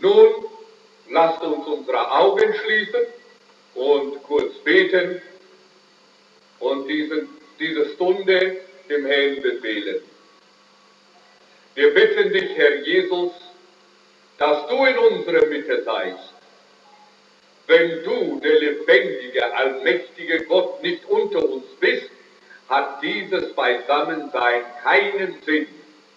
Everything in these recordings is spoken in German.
Nun lasst uns unsere Augen schließen und kurz beten und diese Stunde dem Herrn befehlen. Wir bitten dich, Herr Jesus, dass du in unserer Mitte seist. Wenn du, der lebendige, allmächtige Gott, nicht unter uns bist, hat dieses Beisammensein keinen Sinn.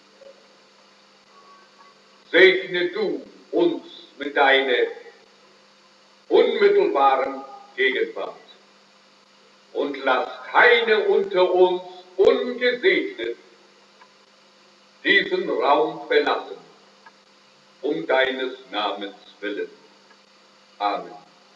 Segne du uns mit deiner unmittelbaren Gegenwart und lass keine unter uns ungesegnet diesen Raum verlassen, um deines Namens willen. Amen.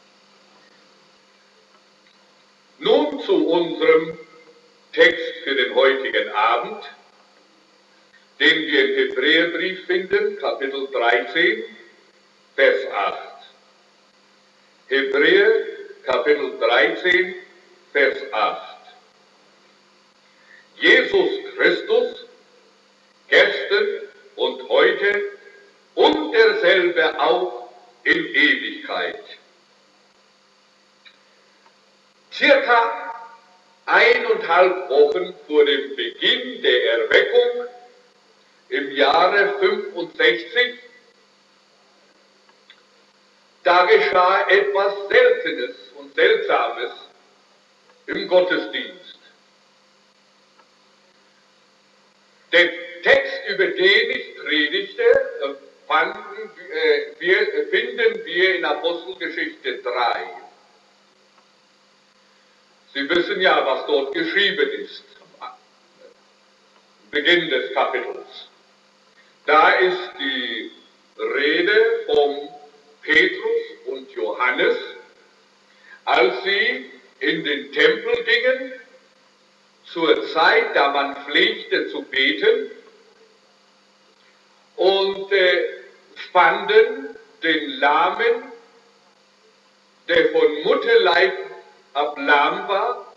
Nun zu unserem Text für den heutigen Abend, den wir im Hebräerbrief finden, Kapitel 13, Vers 8. Hebräer, Kapitel 13, Vers 8. Jesus Christus, gestern und heute und derselbe auch in Ewigkeit. Circa 1,5 Wochen vor dem Beginn der Erweckung im Jahre 65, da geschah etwas Seltenes und Seltsames im Gottesdienst. Der Text, über den ich predigte, finden wir in Apostelgeschichte 3. Sie wissen ja, was dort geschrieben ist, am Beginn des Kapitels. Da ist die Rede von Petrus und Johannes, als sie in den Tempel gingen, zur Zeit, da man pflegte zu beten, und fanden den Lahmen, der von Mutterleib ab lahm war,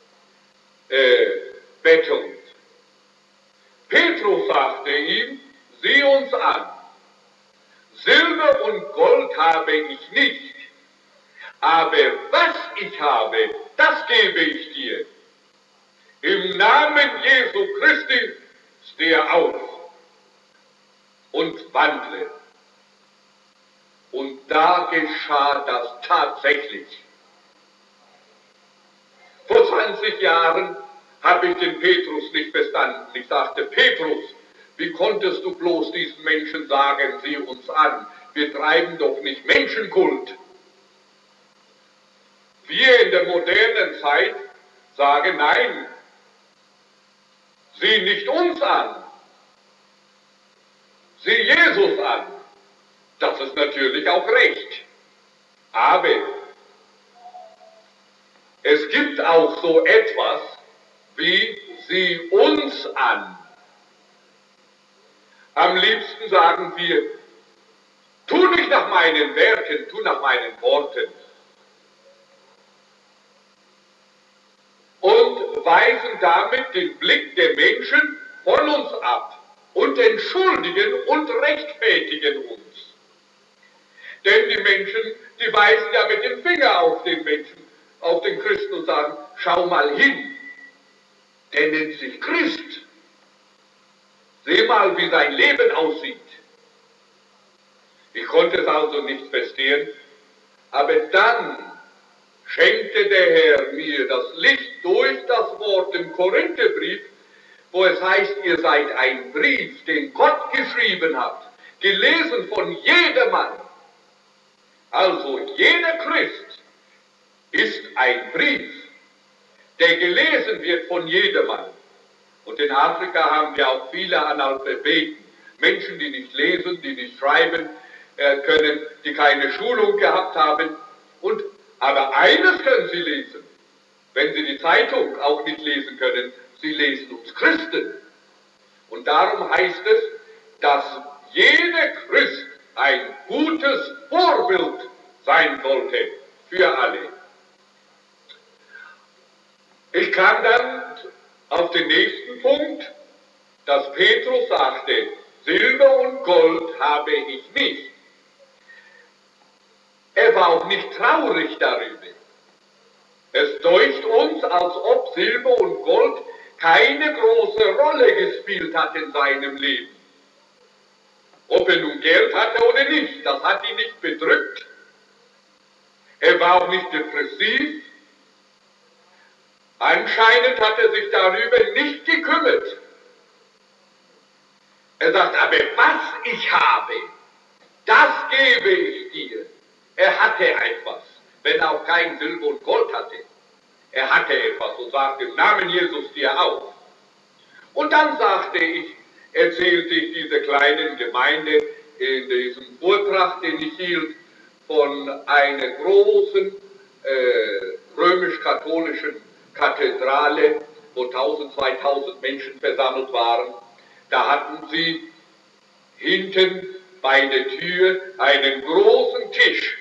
bettelnd. Petrus sagte ihm, sieh uns an, Silber und Gold habe ich nicht, aber was ich habe, das gebe ich dir. Im Namen Jesu Christi stehe auf und wandle. Und da geschah das tatsächlich. Vor 20 Jahren habe ich den Petrus nicht verstanden. Ich sagte, Petrus, wie konntest du bloß diesen Menschen sagen, sieh uns an, wir treiben doch nicht Menschenkult. Wir in der modernen Zeit sagen, nein, sieh nicht uns an, sieh Jesus an. Das ist natürlich auch recht. Aber es gibt auch so etwas wie sieh uns an. Am liebsten sagen wir, tu nicht nach meinen Werken, tu nach meinen Worten. Und weisen damit den Blick der Menschen von uns ab und entschuldigen und rechtfertigen uns. Denn die Menschen, die weisen ja mit dem Finger auf den Menschen, auf den Christen und sagen, schau mal hin, der nennt sich Christ. Sieh mal, wie sein Leben aussieht. Ich konnte es also nicht verstehen, aber dann schenkte der Herr mir das Licht durch das Wort im Korintherbrief, wo es heißt, ihr seid ein Brief, den Gott geschrieben hat, gelesen von jedermann. Also jeder Christ ist ein Brief, der gelesen wird von jedermann. Und in Afrika haben wir auch viele Analphabeten, Menschen, die nicht lesen, die nicht schreiben können, die keine Schulung gehabt haben. Aber eines können sie lesen, wenn sie die Zeitung auch nicht lesen können, sie lesen uns Christen. Und darum heißt es, dass jeder Christ ein gutes Vorbild sein sollte für alle. Ich kam dann auf den nächsten Punkt, dass Petrus sagte, Silber und Gold habe ich nicht, Er war auch nicht traurig darüber. Es deucht uns, als ob Silber und Gold keine große Rolle gespielt hat in seinem Leben. Ob er nun Geld hatte oder nicht, das hat ihn nicht bedrückt. Er war auch nicht depressiv. Anscheinend hat er sich darüber nicht gekümmert. Er sagt, aber was ich habe, das gebe ich dir. Er hatte etwas, wenn auch kein Silber und Gold hatte. Er hatte etwas und sagte, im Namen Jesus dir auf. Und dann erzählte ich dieser kleinen Gemeinde in diesem Vortrag, den ich hielt, von einer großen römisch-katholischen Kathedrale, wo 1000, 2000 Menschen versammelt waren. Da hatten sie hinten bei der Tür einen großen Tisch.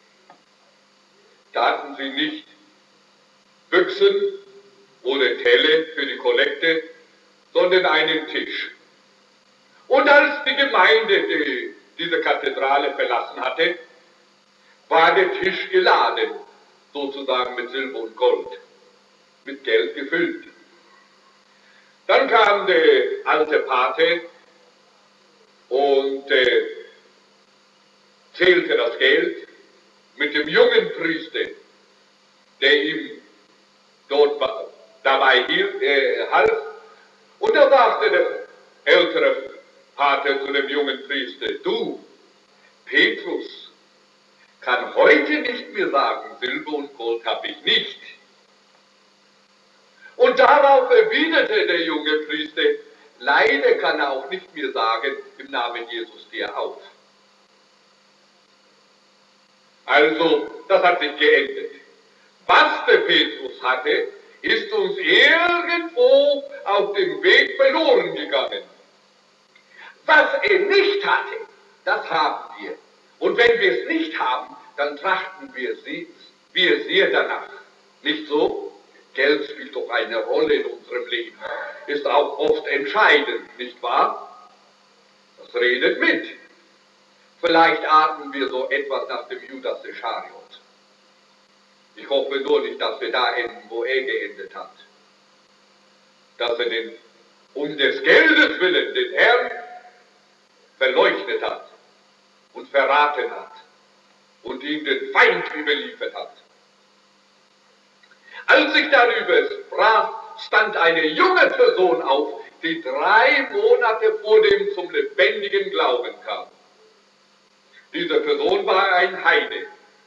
Da hatten sie nicht Büchsen oder Teller für die Kollekte, sondern einen Tisch. Und als die Gemeinde diese Kathedrale verlassen hatte, war der Tisch geladen, sozusagen mit Silber und Gold, mit Geld gefüllt. Dann kam der alte Pate und zählte das Geld mit dem jungen Priester, der ihm dort dabei half. Und da sagte der ältere Pater zu dem jungen Priester, du, Petrus, kann heute nicht mehr sagen, Silber und Gold habe ich nicht. Und darauf erwiderte der junge Priester, leider kann er auch nicht mehr sagen, im Namen Jesus dir auf. Also, das hat sich geändert. Was der Petrus hatte, ist uns irgendwo auf dem Weg verloren gegangen. Was er nicht hatte, das haben wir. Und wenn wir es nicht haben, dann trachten wir sehr danach. Nicht so? Geld spielt doch eine Rolle in unserem Leben, ist auch oft entscheidend, nicht wahr? Das redet mit. Vielleicht atmen wir so etwas nach dem Judas Ischariot. Ich hoffe nur nicht, dass wir da enden, wo er geendet hat. Dass er um des Geldes willen den Herrn verleuchtet hat und verraten hat und ihm den Feind überliefert hat. Als ich darüber sprach, stand eine junge Person auf, die 3 Monate vor dem zum lebendigen Glauben kam. Diese Person war ein Heide.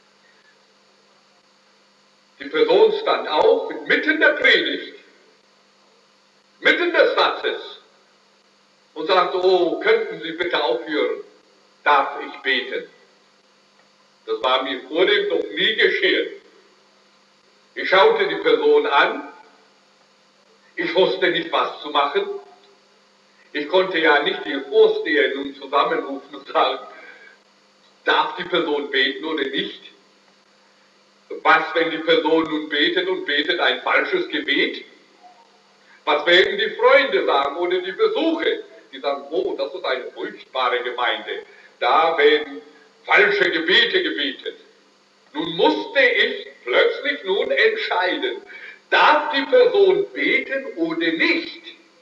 Die Person stand auf, mitten der Predigt, mitten des Satzes und sagte, oh, könnten Sie bitte aufhören, darf ich beten? Das war mir vor dem noch nie geschehen. Ich schaute die Person an, ich wusste nicht, was zu machen. Ich konnte ja nicht die Vorsteher nun zusammenrufen und sagen, darf die Person beten oder nicht? Was, wenn die Person nun betet und betet ein falsches Gebet? Was werden die Freunde sagen oder die Besucher? Die sagen, oh, das ist eine furchtbare Gemeinde. Da werden falsche Gebete gebetet. Nun musste ich plötzlich entscheiden, darf die Person beten oder nicht?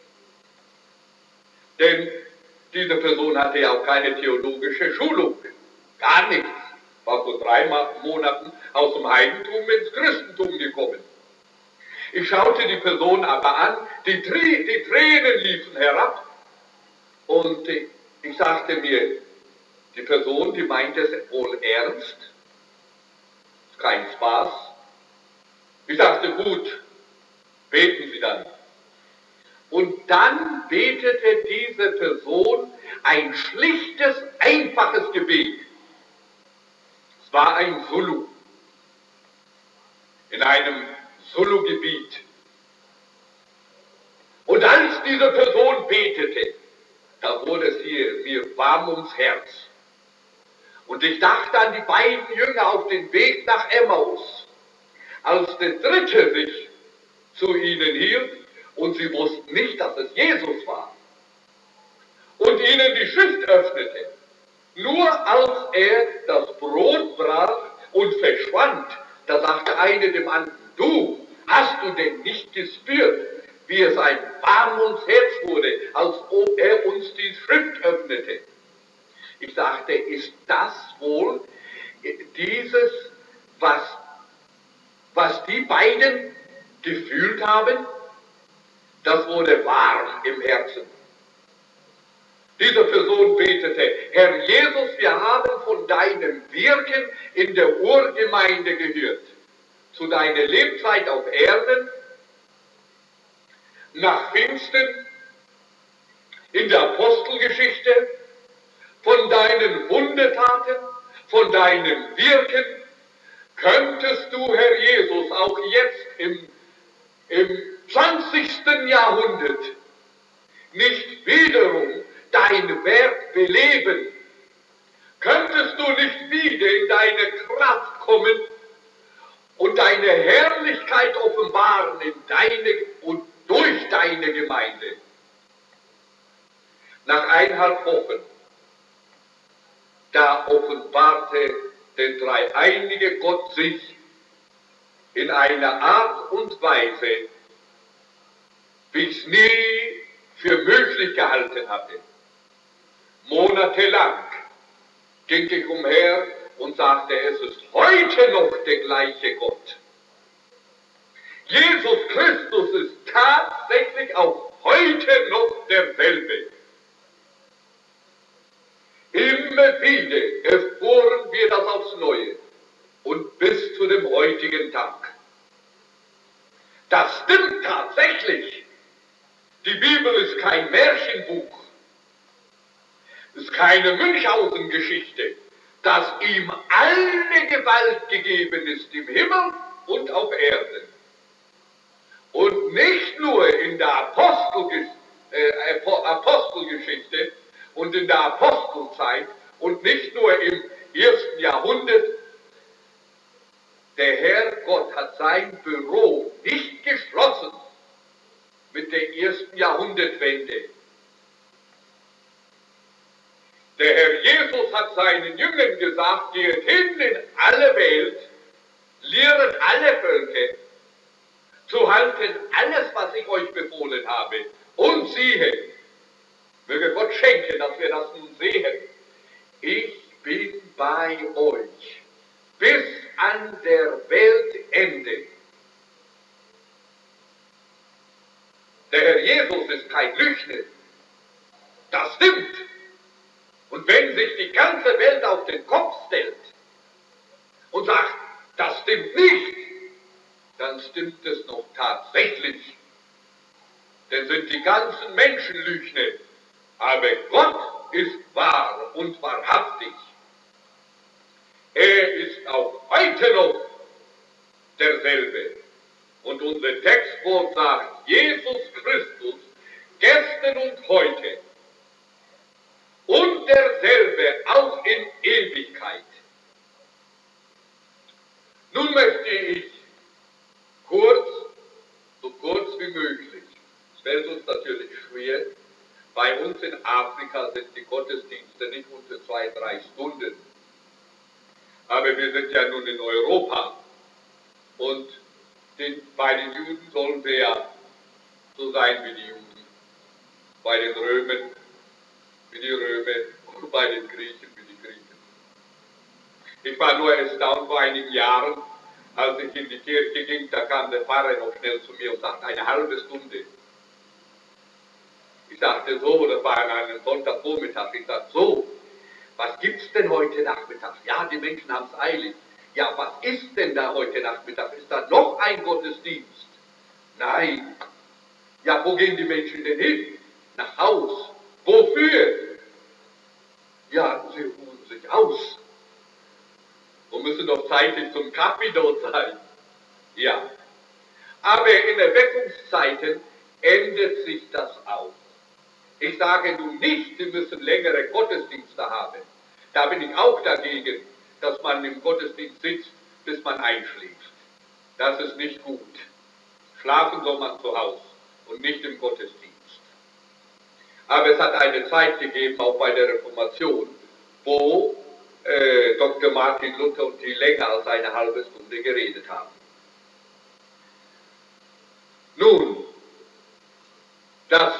Denn diese Person hatte ja auch keine theologische Schulung. Gar nichts. War vor 3 Monaten aus dem Heidentum ins Christentum gekommen. Ich schaute die Person aber an, die Tränen liefen herab und ich sagte mir, die Person, die meint es wohl ernst, kein Spaß. Ich sagte, gut, beten Sie dann. Und dann betete diese Person ein schlichtes, einfaches Gebet. Es war ein Zulu, in einem Zulu-Gebiet. Und als diese Person betete, da wurde es mir warm ums Herz. Und ich dachte an die beiden Jünger auf den Weg nach Emmaus, als der Dritte sich zu ihnen hielt und sie wussten nicht, dass es Jesus war. Und ihnen die Schrift öffnete. Nur als er das Brot brach und verschwand. Da sagte eine dem anderen, du, hast du denn nicht gespürt, wie es ein warm ums Herz wurde, als ob er uns die Schrift öffnete? Ich sagte, ist das wohl dieses, was die beiden gefühlt haben? Das wurde warm im Herzen. Diese Person betete, Herr Jesus, wir haben von deinem Wirken in der Urgemeinde gehört. Zu deiner Lebzeit auf Erden, nach Pfingsten, in der Apostelgeschichte, von deinen Wundertaten, von deinem Wirken. Könntest du, Herr Jesus, auch jetzt im 20. Jahrhundert nicht wiederum dein Werk beleben? Könntest du nicht wieder in deine Kraft kommen und deine Herrlichkeit offenbaren in deine und durch deine Gemeinde? Nach 1,5 Wochen, da offenbarte der dreieinige Gott sich in einer Art und Weise, wie ich es nie für möglich gehalten hatte. Monatelang ging ich umher und sagte, es ist heute noch der gleiche Gott. Jesus Christus ist tatsächlich auch heute noch derselbe. Immer wieder erfuhren wir das aufs Neue und bis zu dem heutigen Tag. Das stimmt tatsächlich. Die Bibel ist kein Märchenbuch. Es ist keine Münchhausen-Geschichte, dass ihm alle Gewalt gegeben ist im Himmel und auf Erden. Und nicht nur in der Apostelgeschichte und in der Apostelzeit und nicht nur im 1. Jahrhundert. Der Herr Gott hat sein Büro nicht geschlossen mit der 1. Jahrhundertwende. Der Herr Jesus hat seinen Jüngern gesagt, geht hin in alle Welt, lehret alle Völker, zu halten alles, was ich euch befohlen habe. Und siehe, möge Gott schenken, dass wir das nun sehen, ich bin bei euch bis an der Weltende. Der Herr Jesus ist kein Lügner. Das stimmt. Und wenn sich die ganze Welt auf den Kopf stellt und sagt, das stimmt nicht, dann stimmt es noch tatsächlich. Denn sind die ganzen Menschen Lügner. Aber Gott ist wahr und wahrhaftig. Er ist auch heute noch derselbe. Und unser Textwort sagt, Jesus Christus, gestern und heute und derselbe auch in Ewigkeit. Nun möchte ich so kurz wie möglich, es fällt uns natürlich schwer, bei uns in Afrika sind die Gottesdienste nicht unter 2-3 Stunden. Aber wir sind ja nun in Europa und bei den Juden sollen wir ja so sein wie die Juden, bei den Römern wie die Römer und bei den Griechen wie die Griechen. Ich war nur erstaunt vor einigen Jahren, als ich in die Kirche ging, da kam der Pfarrer noch schnell zu mir und sagte, 1/2 Stunde. Ich sagte so, das war an einem Sonntagvormittag, ich sagte so, was gibt's denn heute Nachmittag? Ja, die Menschen haben es eilig. Ja, was ist denn da heute Nachmittag? Ist da noch ein Gottesdienst? Nein. Ja, wo gehen die Menschen denn hin? Nach Haus. Wofür? Ja, sie ruhen sich aus. Und müssen doch zeitig zum Kaffee dort sein. Ja. Aber in Erweckungszeiten ändert sich das auch. Ich sage nun nicht, Sie müssen längere Gottesdienste haben. Da bin ich auch dagegen, dass man im Gottesdienst sitzt, bis man einschläft. Das ist nicht gut. Schlafen soll man zu Hause und nicht im Gottesdienst. Aber es hat eine Zeit gegeben, auch bei der Reformation, wo Dr. Martin Luther und die länger als eine halbe Stunde geredet haben. Nun, das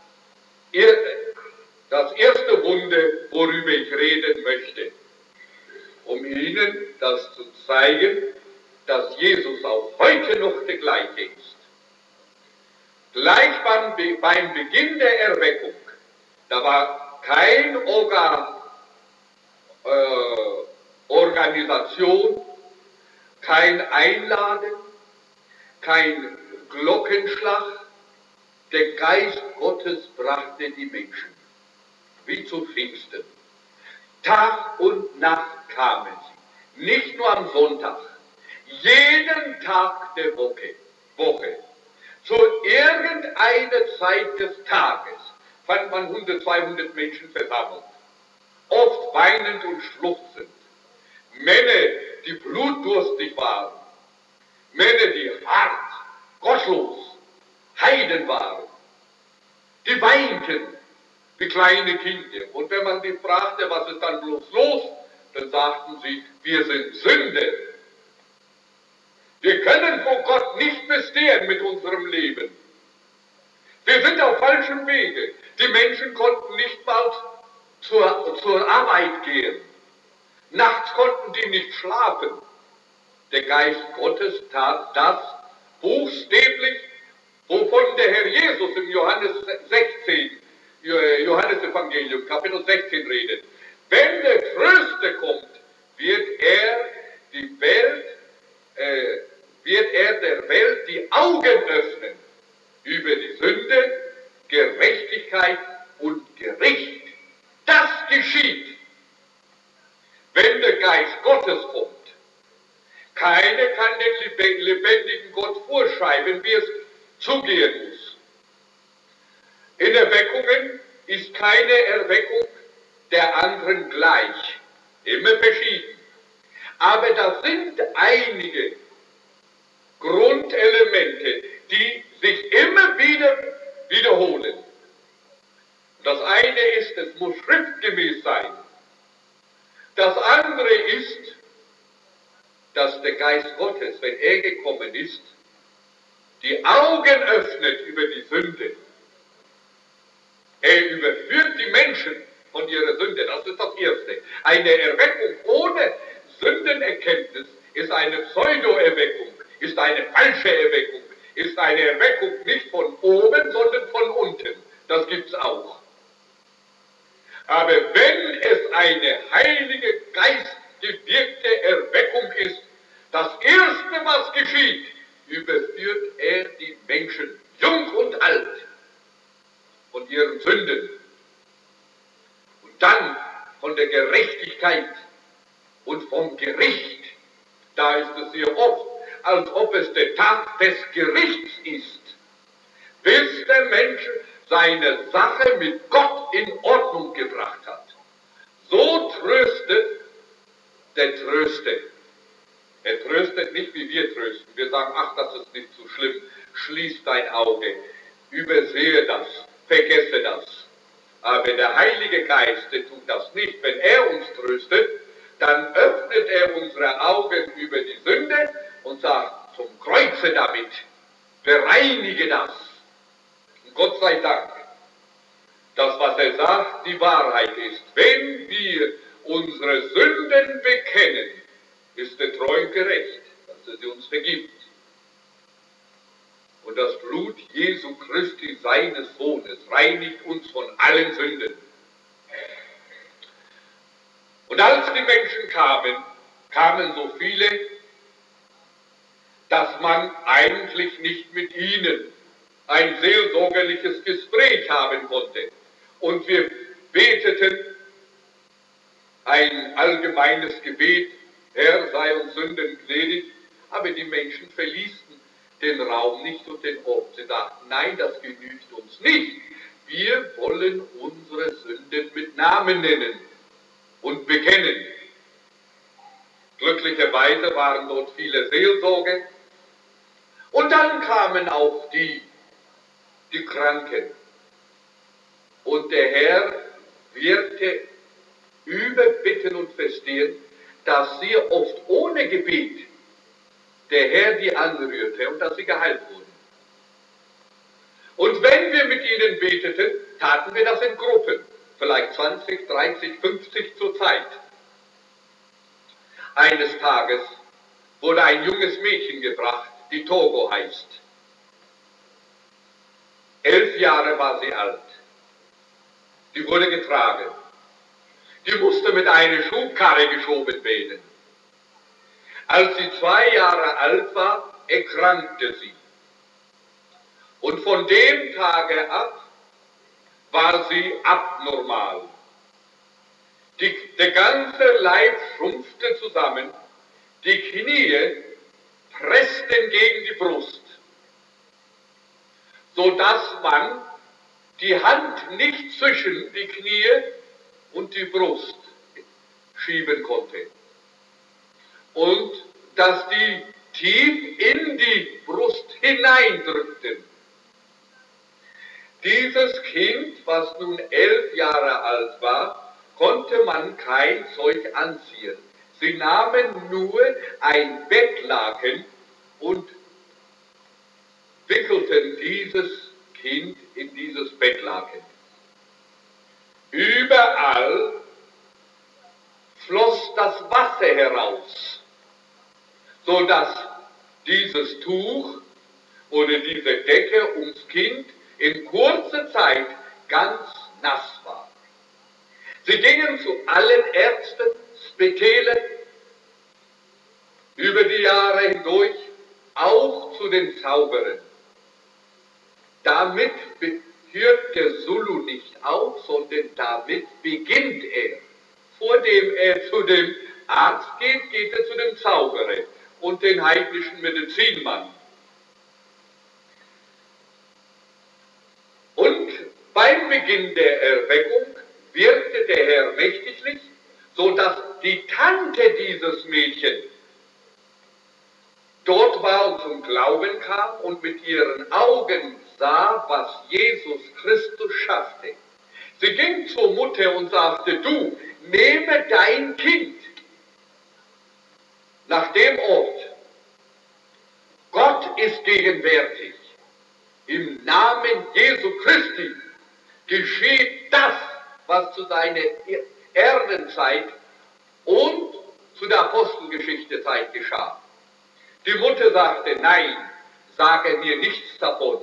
erste Wunder, worüber ich reden möchte, um Ihnen das zu zeigen, dass Jesus auch heute noch der gleiche ist. Gleich beim Beginn der Erweckung, da war kein Organisation, kein Einladen, kein Glockenschlag. Der Geist Gottes brachte die Menschen, wie zu Pfingsten. Tag und Nacht kamen sie, nicht nur am Sonntag, jeden Tag der Woche. Zu irgendeiner Zeit des Tages fand man 100, 200 Menschen versammelt, oft weinend und schluchzend. Männer, die blutdurstig waren, Männer, die hart, gottlos, Heiden waren, die weinten wie kleine Kinder. Und wenn man die fragte, was ist dann bloß los, dann sagten sie, wir sind Sünder. Wir können vor Gott nicht bestehen mit unserem Leben. Wir sind auf falschem Wege. Die Menschen konnten nicht mal zur Arbeit gehen. Nachts konnten die nicht schlafen. Der Geist Gottes tat das buchstäblich, wovon der Herr Jesus im Johannesevangelium, Kapitel 16 redet. Wenn der Tröster kommt, wird er der Welt die Augen öffnen über die Sünde, Gerechtigkeit und Gericht. Das geschieht, wenn der Geist Gottes kommt. Keiner kann den lebendigen Gott vorschreiben, wie es zugehen muss. In Erweckungen ist keine Erweckung der anderen gleich, immer verschieden. Aber da sind einige Grundelemente, die sich immer wieder wiederholen. Das eine ist, es muss schriftgemäß sein. Das andere ist, dass der Geist Gottes, wenn er gekommen ist, die Augen öffnet über die Sünde. Er überführt die Menschen von ihrer Sünde. Das ist das Erste. Eine Erweckung ohne Sündenerkenntnis ist eine Pseudo-Erweckung, ist eine falsche Erweckung, ist eine Erweckung nicht von oben, sondern von unten. Das gibt es auch. Aber wenn es eine heilige, geistgewirkte Erweckung ist, das Erste, was geschieht, überführt er die Menschen, jung und alt, von ihren Sünden. Und dann von der Gerechtigkeit und vom Gericht. Da ist es sehr oft, als ob es der Tag des Gerichts ist, bis der Mensch seine Sache mit Gott in Ordnung gebracht hat. So tröstet der Tröster. Er tröstet nicht, wie wir trösten. Wir sagen, ach, das ist nicht so schlimm. Schließ dein Auge, übersehe das, vergesse das. Aber der Heilige Geist, der tut das nicht. Wenn er uns tröstet, dann öffnet er unsere Augen über die Sünde und sagt, zum Kreuze damit, bereinige das. Und Gott sei Dank, das, was er sagt, die Wahrheit ist. Wenn wir unsere Sünden bekennen, ist er treu und gerecht, dass er sie uns vergibt. Und das Blut Jesu Christi, seines Sohnes, reinigt uns von allen Sünden. Und als die Menschen kamen so viele, dass man eigentlich nicht mit ihnen ein seelsorgerliches Gespräch haben konnte. Und wir beteten ein allgemeines Gebet, Herr, sei uns Sünden gnädig, aber die Menschen verließen den Raum nicht und den Ort. Sie sagten, nein, das genügt uns nicht. Wir wollen unsere Sünden mit Namen nennen und bekennen. Glücklicherweise waren dort viele Seelsorger. Und dann kamen auch die Kranken. Und der Herr wirkte über Bitten und Flehen dass sie oft ohne Gebet der Herr die anrührte und dass sie geheilt wurden. Und wenn wir mit ihnen beteten, taten wir das in Gruppen, vielleicht 20, 30, 50 zur Zeit. Eines Tages wurde ein junges Mädchen gebracht, die Togo heißt. 11 Jahre war sie alt. Die wurde getragen. Die musste mit einer Schubkarre geschoben werden. Als sie 2 Jahre alt war, erkrankte sie. Und von dem Tage ab war sie abnormal. Der ganze Leib schrumpfte zusammen, die Knie pressten gegen die Brust, sodass man die Hand nicht zwischen die Knie und die Brust schieben konnte. Und dass die tief in die Brust hineindrückten. Dieses Kind, was nun 11 Jahre alt war, konnte man kein Zeug anziehen. Sie nahmen nur ein Bettlaken und wickelten dieses Kind in dieses Bettlaken. Überall floss das Wasser heraus, sodass dieses Tuch oder diese Decke ums Kind in kurzer Zeit ganz nass war. Sie gingen zu allen Ärzten, Spitälen, über die Jahre hindurch, auch zu den Zauberern. Damit hört der Zulu nicht auf, sondern damit beginnt er. Vor dem er zu dem Arzt geht, geht er zu dem Zauberer und den heidnischen Medizinmann. Und beim Beginn der Erweckung wirkte der Herr mächtiglich, sodass die Tante dieses Mädchens dort war und zum Glauben kam und mit ihren Augen sah, was Jesus Christus schaffte. Sie ging zur Mutter und sagte, du, nehme dein Kind nach dem Ort. Gott ist gegenwärtig. Im Namen Jesu Christi geschieht das, was zu seiner Erdenzeit und zu der Apostelgeschichtezeit geschah. Die Mutter sagte, nein, sage mir nichts davon.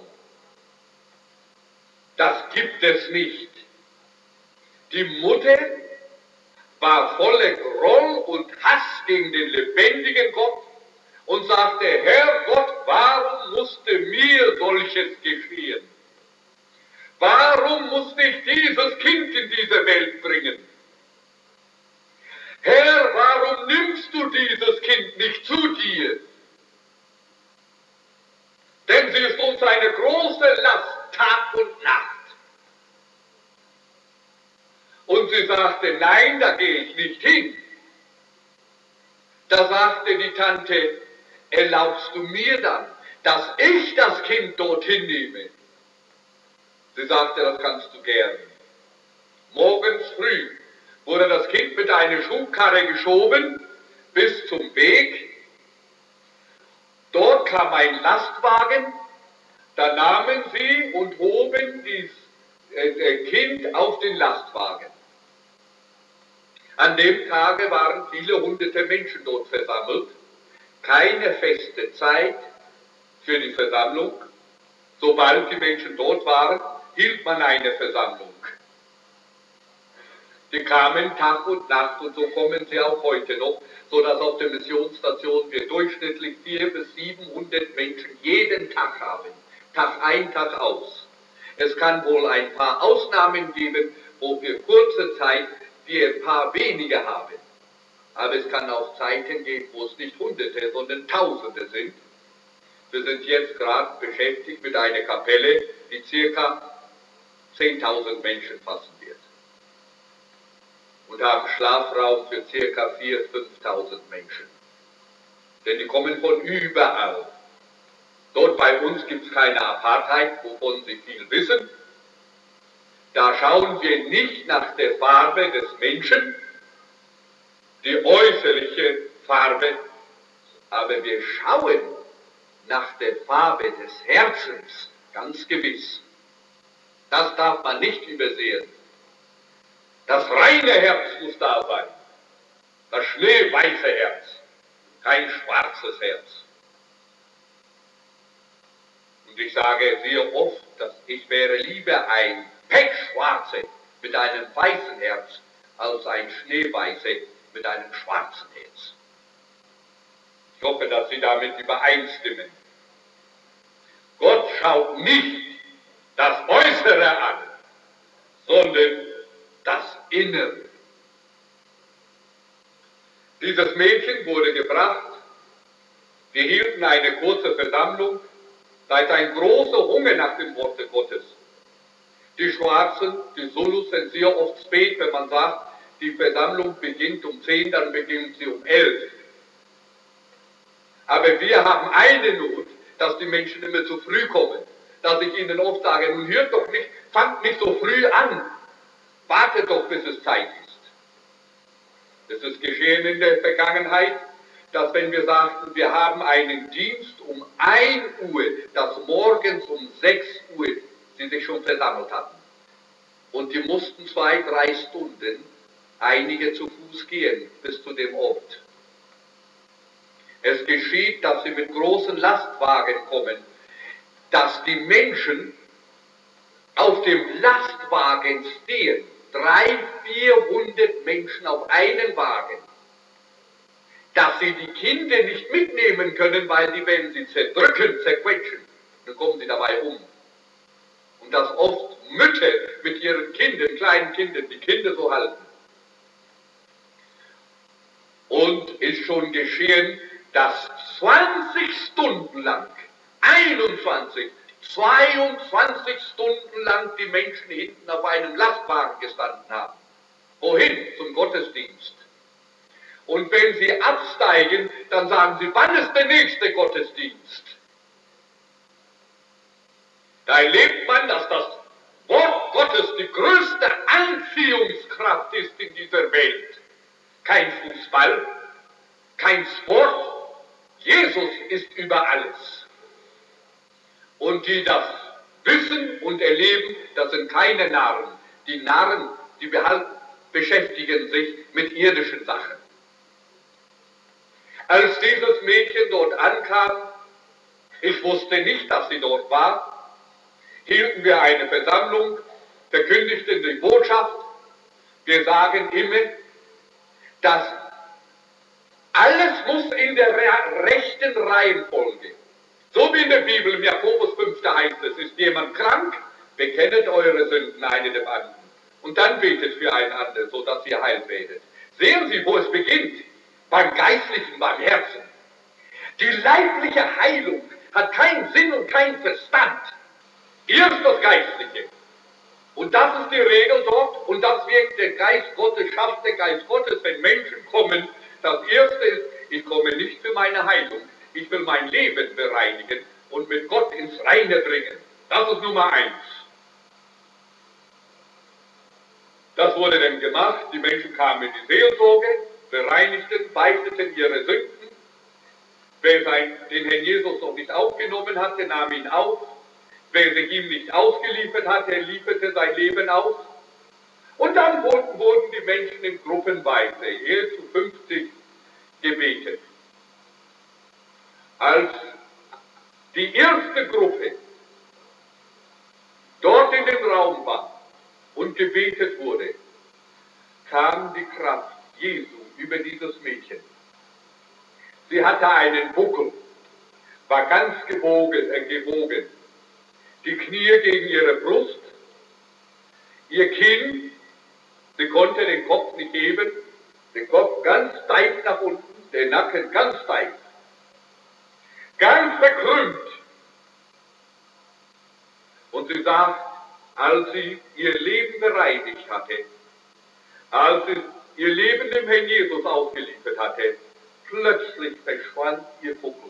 Das gibt es nicht. Die Mutter war voller Groll und Hass gegen den lebendigen Gott und sagte, Herr Gott, warum musste mir solches geschehen? Warum musste ich dieses Kind in diese Welt bringen? Herr, warum nimmst du dieses Kind nicht zu dir? Denn sie ist uns eine große Last, Tag und Nacht. Und sie sagte, nein, da gehe ich nicht hin. Da sagte die Tante, erlaubst du mir dann, dass ich das Kind dorthin nehme? Sie sagte, das kannst du gern. Morgens früh wurde das Kind mit einer Schubkarre geschoben bis zum Weg. Dort kam ein Lastwagen, da nahmen sie und hoben das Kind auf den Lastwagen. An dem Tage waren viele hunderte Menschen dort versammelt. Keine feste Zeit für die Versammlung. Sobald die Menschen dort waren, hielt man eine Versammlung. Die kamen Tag und Nacht und so kommen sie auch heute noch, sodass auf der Missionsstation wir durchschnittlich 400 bis 700 Menschen jeden Tag haben. Tag ein, Tag aus. Es kann wohl ein paar Ausnahmen geben, wo wir kurze Zeit die ein paar weniger haben. Aber es kann auch Zeiten geben, wo es nicht Hunderte, sondern Tausende sind. Wir sind jetzt gerade beschäftigt mit einer Kapelle, die circa 10.000 Menschen fassen wird. Und haben Schlafraum für circa 4.000, 5.000 Menschen. Denn die kommen von überall. Dort bei uns gibt es keine Apartheid, wovon Sie viel wissen. Da schauen wir nicht nach der Farbe des Menschen. die äußerliche Farbe, aber wir schauen nach der Farbe des Herzens, ganz gewiss. Das darf man nicht übersehen. Das reine Herz muss da sein, das schneeweiße Herz, kein schwarzes Herz. Und ich sage sehr oft, dass ich wäre lieber ein Pechschwarze mit einem weißen Herz, als ein Schneeweiße mit einem schwarzen Herz. Ich hoffe, dass Sie damit übereinstimmen. Gott schaut nicht das Äußere an, sondern das Innere. Dieses Mädchen wurde gebracht, wir hielten eine kurze Versammlung, da ist ein großer Hunger nach dem Worte Gottes. Die Schwarzen, die Zulus sind sehr oft spät, wenn man sagt, die Versammlung beginnt um 10, dann beginnt sie um 11. Aber wir haben eine Not, dass die Menschen immer zu früh kommen. Dass ich ihnen oft sage, nun hört doch nicht, fangt nicht so früh an. Wartet doch, bis es Zeit ist. Es ist geschehen in der Vergangenheit, dass wenn wir sagten, wir haben einen Dienst um 1 Uhr, dass morgens um 6 Uhr sie sich schon versammelt hatten. Und die mussten 2, 3 Stunden, einige zu Fuß gehen, bis zu dem Ort. Es geschieht, dass sie mit großen Lastwagen kommen, dass die Menschen auf dem Lastwagen stehen, 300, 400 Menschen auf einen Wagen, dass sie die Kinder nicht mitnehmen können, weil die, wenn sie zerdrücken, zerquetschen, dann kommen sie dabei um. Und dass oft Mütter mit ihren Kindern, kleinen Kindern, die Kinder so halten. Und ist schon geschehen, dass 20 Stunden lang, 21, 22 Stunden lang die Menschen hinten auf einem Lastwagen gestanden haben. Wohin? Zum Gottesdienst. Und wenn sie absteigen, dann sagen sie, wann ist der nächste Gottesdienst? Da erlebt man, dass das Wort Gottes die größte Anziehungskraft ist in dieser Welt. Kein Fußball, kein Sport. Jesus ist über alles. Und die das wissen und erleben, das sind keine Narren. Die Narren, die beschäftigen sich mit irdischen Sachen. Als dieses Mädchen dort ankam, ich wusste nicht, dass sie dort war, hielten wir eine Versammlung, verkündigten die Botschaft. Wir sagen immer, dass alles muss in der rechten Reihenfolge. So wie in der Bibel im Jakobus 5. heißt es, ist jemand krank, bekennet eure Sünden eine dem anderen. Und dann betet für einander, sodass ihr heil werdet. Sehen Sie, wo es beginnt? Beim Geistlichen, beim Herzen. Die leibliche Heilung hat keinen Sinn und keinen Verstand. Erst das Geistliche. Und das ist die Regel dort, und das wirkt der Geist Gottes, schafft der Geist Gottes, wenn Menschen kommen. Das Erste ist, ich komme nicht für meine Heilung, ich will mein Leben bereinigen und mit Gott ins Reine bringen. Das ist Nummer 1. Das wurde dann gemacht, die Menschen kamen in die Seelsorge, bereinigten, beichteten ihre Sünden. Wer den Herrn Jesus noch nicht aufgenommen hatte, nahm ihn auf. Wer sich ihm nicht ausgeliefert hatte, lieferte sein Leben aus. Und dann wurden die Menschen in Gruppenweise, 50 gebetet. Als die erste Gruppe dort in dem Raum war und gebetet wurde, kam die Kraft Jesu über dieses Mädchen. Sie hatte einen Buckel, war ganz gewogen. Die Knie gegen ihre Brust, ihr Kinn, sie konnte den Kopf nicht heben, den Kopf ganz steif nach unten, der Nacken ganz steif, ganz verkrümmt. Und sie sagt, als sie ihr Leben bereinigt hatte, als sie ihr Leben dem Herrn Jesus ausgeliefert hatte, plötzlich verschwand ihr Buckel.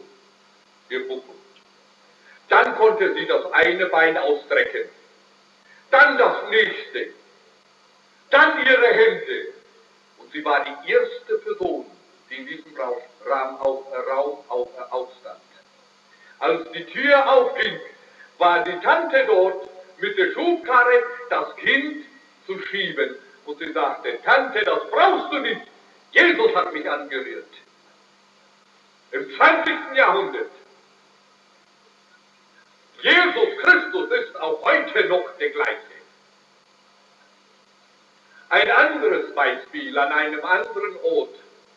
Dann konnte sie das eine Bein ausstrecken, dann das nächste, dann ihre Hände. Und Sie war die erste Person, die in diesem Raum aufstand. Als die Tür aufging, war die Tante dort mit der Schubkarre, das Kind zu schieben. Und sie sagte, Tante, das brauchst du nicht. Jesus hat mich angerührt. Im 20. Jahrhundert. Jesus Christus ist auch heute noch der gleiche. Ein anderes Beispiel an einem anderen Ort.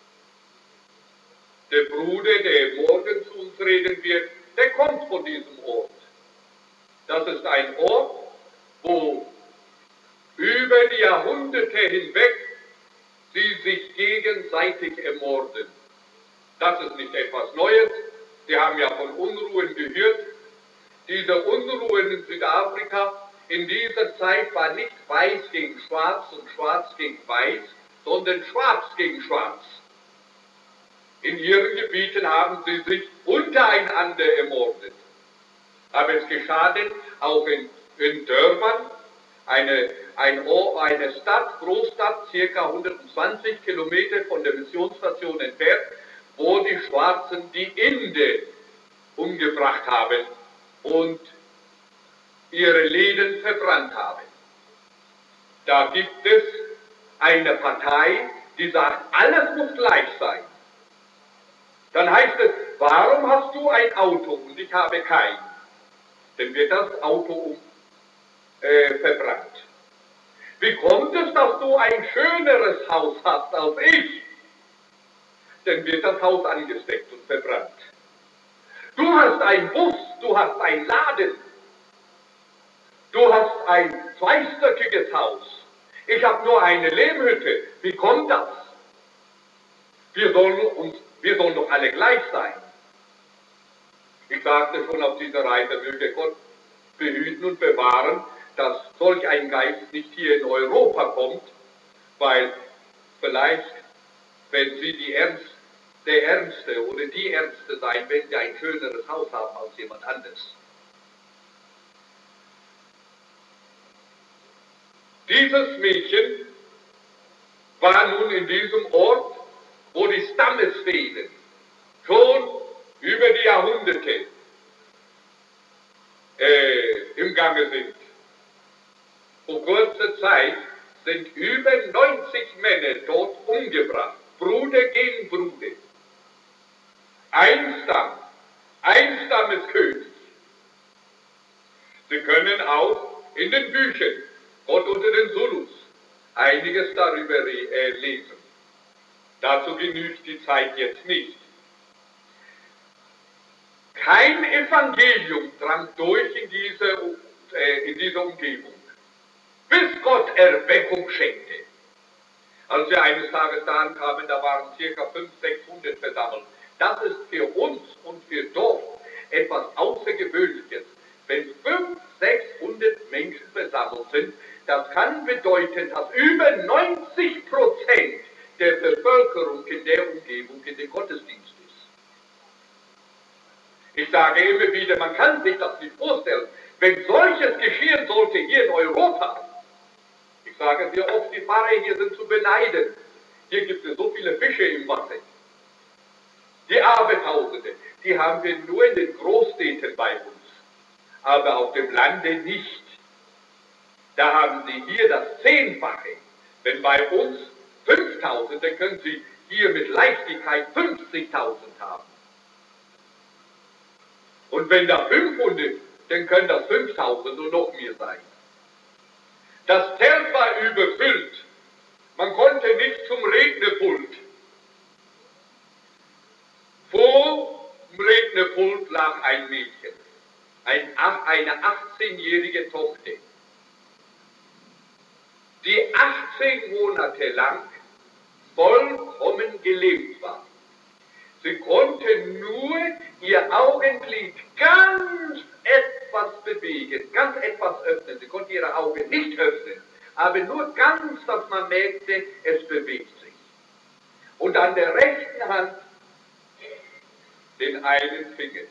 Der Bruder, der morgen zu uns reden wird, der kommt von diesem Ort. Das ist ein Ort, wo über die Jahrhunderte hinweg sie sich gegenseitig ermorden. Das ist nicht etwas Neues. Sie haben ja von Unruhen gehört. Diese Unruhen in Südafrika in dieser Zeit war nicht weiß gegen schwarz und schwarz gegen weiß, sondern schwarz gegen schwarz. In ihren Gebieten haben sie sich untereinander ermordet. Aber es geschah denn auch in Durban, eine Stadt, Großstadt, ca. 120 Kilometer von der Missionsstation entfernt, wo die Schwarzen die Inder umgebracht haben und ihre Läden verbrannt haben. Da gibt es eine Partei, die sagt, alles muss gleich sein. Dann heißt es, warum hast du ein Auto und ich habe kein? Dann wird das Auto verbrannt. Wie kommt es, dass du ein schöneres Haus hast als ich? Dann wird das Haus angesteckt und verbrannt. Du hast einen Bus, du hast einen Laden, du hast ein zweistöckiges Haus. Ich habe nur eine Lehmhütte. Wie kommt das? Wir sollen doch alle gleich sein. Ich sagte schon auf dieser Reise, möge Gott behüten und bewahren, dass solch ein Geist nicht hier in Europa kommt, weil vielleicht, wenn Sie der Ärmste oder die Ärmste sein, wenn Sie ein schöneres Haus haben als jemand anderes. Dieses Mädchen war nun in diesem Ort, wo die Stammesfehden schon über die Jahrhunderte im Gange sind. Vor kurzer Zeit sind über 90 Männer dort umgebracht, Bruder gegen Bruder. Ein Stamm ist König. Sie können auch in den Büchern, Gott unter den Zulus, einiges darüber lesen. Dazu genügt die Zeit jetzt nicht. Kein Evangelium drang durch in diese Umgebung, bis Gott Erweckung schenkte. Als wir eines Tages da ankamen, da waren ca. 500, 600 versammelt. Das ist für uns und für dort etwas Außergewöhnliches. Wenn 500, 600 Menschen versammelt sind, das kann bedeuten, dass über 90% der Bevölkerung in der Umgebung in den Gottesdienst ist. Ich sage immer wieder, man kann sich das nicht vorstellen, wenn solches geschehen sollte hier in Europa. Ich sage sehr oft, die Pfarrer hier sind zu beneiden. Hier gibt es so viele Fische im Wasser. Die Abertausende, die haben wir nur in den Großstädten bei uns, aber auf dem Lande nicht. Da haben sie hier das 10-fache. Wenn bei uns 5.000, dann können sie hier mit Leichtigkeit 50.000 haben. Und wenn da 500, dann können das 5.000 und noch mehr sein. Das Zelt war überfüllt. Man konnte nicht zum Rednerpult. Vor dem Rednerpult lag ein Mädchen, eine 18-jährige Tochter, die 18 Monate lang vollkommen gelähmt war. Sie konnte nur ihr Augenlid ganz etwas bewegen, ganz etwas öffnen. Sie konnte ihre Augen nicht öffnen, aber nur ganz, dass man merkte, es bewegt sich. Und an der rechten Hand den einen Finger.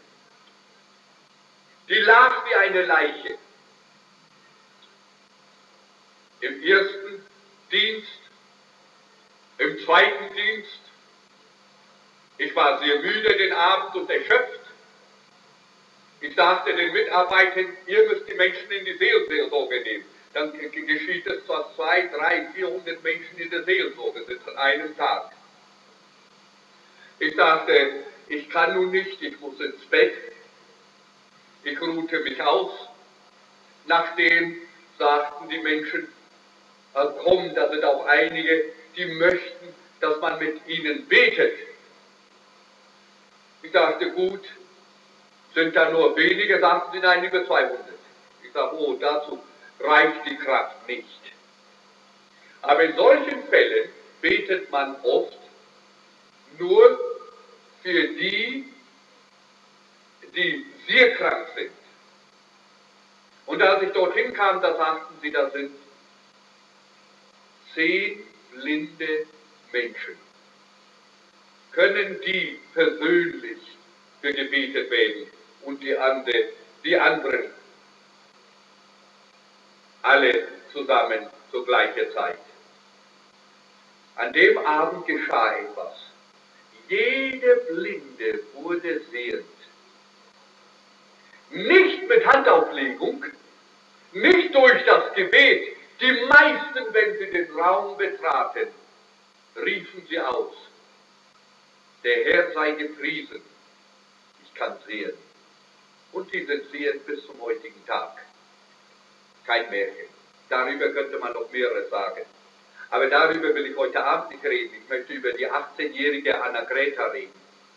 Die lag wie eine Leiche. Im ersten Dienst Im zweiten Dienst, ich war sehr müde den Abend und erschöpft. Ich sagte den Mitarbeitern, ihr müsst die Menschen in die Seelsorge nehmen. Dann geschieht es, dass 200, 300, 400 Menschen in der Seelsorge sind an einem Tag. Ich sagte, ich kann nun nicht, ich muss ins Bett. Ich ruhte mich aus. Nachdem sagten die Menschen, komm, da sind auch einige, die möchten, dass man mit ihnen betet. Ich dachte, gut, sind da nur wenige, sagten sie, nein, über 200. Ich sage, oh, dazu reicht die Kraft nicht. Aber in solchen Fällen betet man oft nur für die, die sehr krank sind. Und als ich dorthin kam, da sagten sie, da sind 10 blinde Menschen. Können die persönlich für gebetet werden und die anderen alle zusammen zur gleichen Zeit? An dem Abend geschah etwas. Jede Blinde wurde sehend. Nicht mit Handauflegung, nicht durch das Gebet. Die meisten, wenn sie den Raum betraten, riefen sie aus: Der Herr sei gepriesen, ich kann sehen. Und die sind sehend bis zum heutigen Tag. Kein Märchen. Darüber könnte man noch mehreres sagen. Aber darüber will ich heute Abend nicht reden. Ich möchte über die 18-jährige Anna-Greta reden.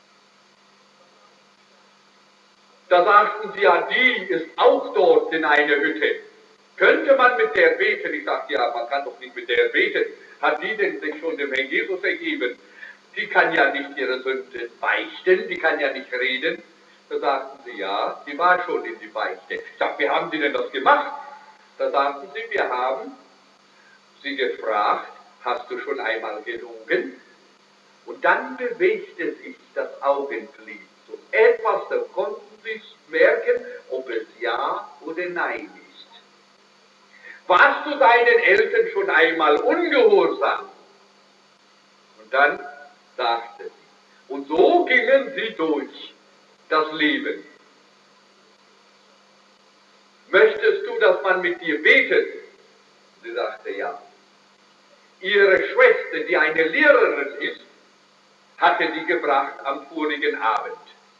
Da sagten sie, ja, die ist auch dort in einer Hütte. Könnte man mit der beten? Ich sagte, ja, man kann doch nicht mit der beten. Hat die denn sich schon dem Herrn Jesus ergeben? Die kann ja nicht ihre Sünden beichten, die kann ja nicht reden. Da sagten sie, ja, die war schon in die Beichte. Ich sagte, wie haben Sie denn das gemacht? Da sagten sie, wir haben sie gefragt, hast du schon einmal gelogen? Und dann bewegte sich das Augenlid. So etwas, da konnten sie merken, ob es Ja oder Nein ist. Warst du deinen Eltern schon einmal ungehorsam? Und dann sagte sie. Und so gingen sie durch das Leben. Möchtest du, dass man mit dir betet? Sie sagte ja. Ihre Schwester, die eine Lehrerin ist, hatte die gebracht am vorigen Abend.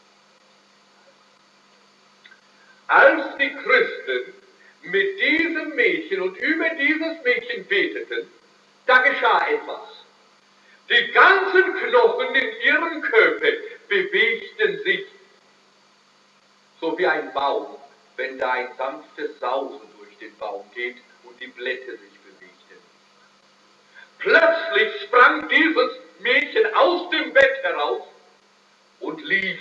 Als die Christen mit diesem Mädchen und über dieses Mädchen beteten, da geschah etwas. Die ganzen Knochen in ihrem Körper bewegten sich, so wie ein Baum, wenn da ein sanftes Sausen durch den Baum geht und die Blätter sich bewegten. Plötzlich sprang dieses Mädchen aus dem Bett heraus und lief.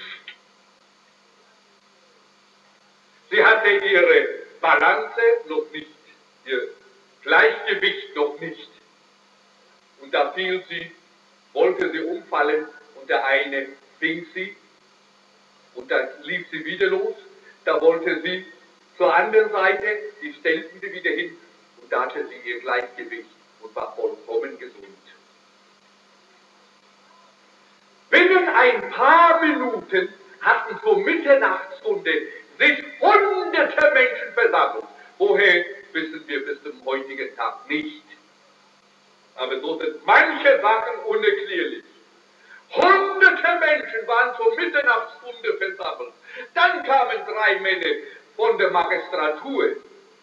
Sie hatte ihre Balance noch nicht, ihr Gleichgewicht noch nicht. Und da fiel sie, wollte sie umfallen und der eine fing sie und dann lief sie wieder los. Da wollte sie zur anderen Seite, die stellten sie wieder hin und da hatte sie ihr Gleichgewicht und war vollkommen gesund. Binnen ein paar Minuten hatten zur Mitternachtsstunde sich hunderte Menschen versammelt. Woher wissen wir bis zum heutigen Tag nicht. Aber so sind manche Sachen unerklärlich. Hunderte Menschen waren zur Mitternachtsstunde versammelt. Dann kamen 3 Männer von der Magistratur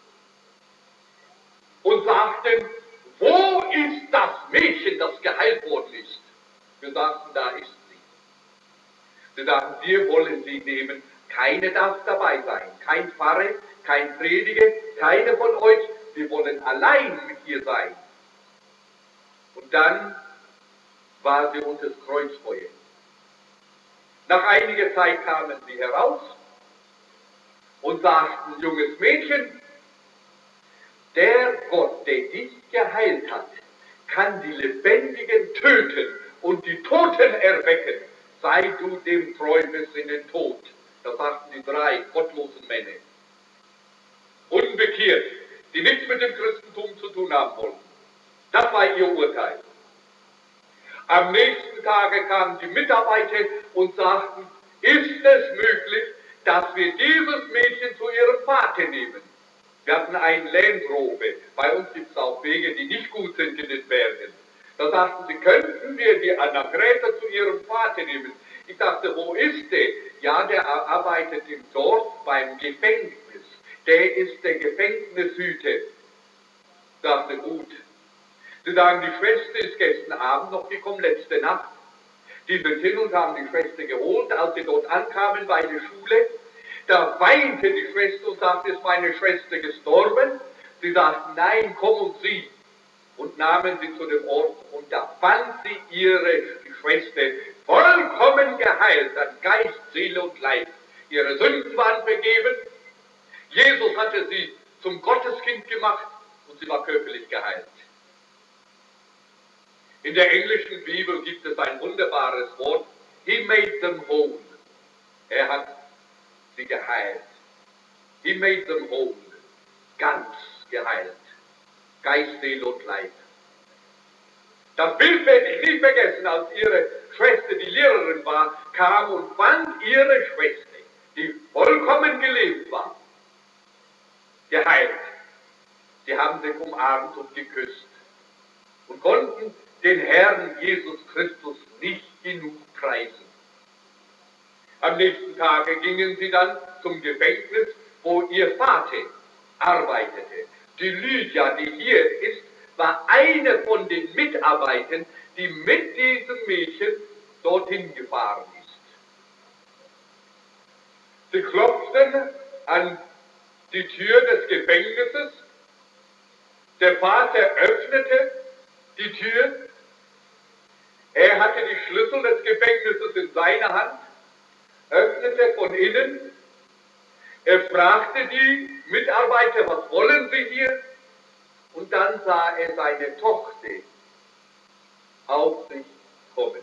und sagten, wo ist das Mädchen, das geheilt worden ist? Wir sagten, da ist sie. Sie sagten, wir wollen sie nehmen. Keine darf dabei sein. Kein Pfarrer, kein Prediger, keine von euch. Wir wollen allein mit ihr sein. Und dann war sie unter das Kreuzfeuer. Nach einiger Zeit kamen sie heraus und sagten, junges Mädchen, der Gott, der dich geheilt hat, kann die Lebendigen töten und die Toten erwecken. Sei du dem treu bis in den Tod. Das sagten die 3 gottlosen Männer. Unbekehrt, die nichts mit dem Christentum zu tun haben wollten. Das war ihr Urteil. Am nächsten Tage kamen die Mitarbeiter und sagten, ist es möglich, dass wir dieses Mädchen zu ihrem Vater nehmen? Wir hatten einen Land Rover. Bei uns gibt es auch Wege, die nicht gut sind in den Bergen. Da sagten sie, könnten wir die Annegrethe zu ihrem Vater nehmen? Ich dachte, wo ist der? Ja, der arbeitet im Dorf beim Gefängnis. Der ist der Gefängnishüter. Ich dachte, gut. Sie sagen, die Schwester ist gestern Abend noch gekommen, letzte Nacht. Die sind hin und haben die Schwester geholt. Als sie dort ankamen bei der Schule, da weinte die Schwester und sagte, ist meine Schwester gestorben? Sie sagten, nein, komm und sieh. Und nahmen sie zu dem Ort und da fand sie die Schwester vollkommen geheilt an Geist, Seele und Leib. Ihre Sünden waren vergeben. Jesus hatte sie zum Gotteskind gemacht und sie war körperlich geheilt. In der englischen Bibel gibt es ein wunderbares Wort. He made them whole. Er hat sie geheilt. He made them whole. Ganz geheilt. Geist, Seele und Leib. Das Bild werde ich nie vergessen, als ihre Schwester, die Lehrerin war, kam und fand ihre Schwester, die vollkommen gelebt war, geheilt. Sie haben sich umarmt und geküsst und konnten den Herrn Jesus Christus nicht genug preisen. Am nächsten Tage gingen sie dann zum Gefängnis, wo ihr Vater arbeitete. Die Lydia, die hier ist, war eine von den Mitarbeitern, die mit diesem Mädchen dorthin gefahren ist. Sie klopften an die Tür des Gefängnisses. Der Vater öffnete die Tür. Er hatte die Schlüssel des Gefängnisses in seiner Hand, öffnete von innen. Er fragte die Mitarbeiter, was wollen Sie hier? Und dann sah er seine Tochter auf sich kommen.